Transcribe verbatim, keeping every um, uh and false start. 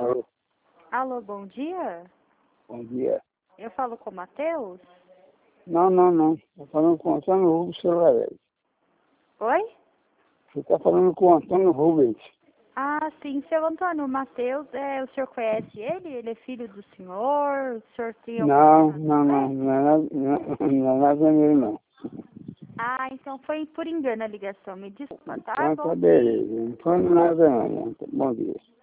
Alô, Alô, bom dia. bom dia. Eu falo com o Matheus? Não, não, não. Estou falando com o Antônio Rubens Celularés. Oi? Você está falando com o Antônio Rubens. Ah, sim, seu Antônio, o Matheus, é, o senhor conhece ele? Ele é filho do senhor? O senhor tem algum Não, contato não, com não, ele? não é nada, não, não é nada dele, não. Ah, então foi por engano a ligação. Me desculpa, tá? Então tá Bom dia. beleza. Não foi nada, não. Bom dia.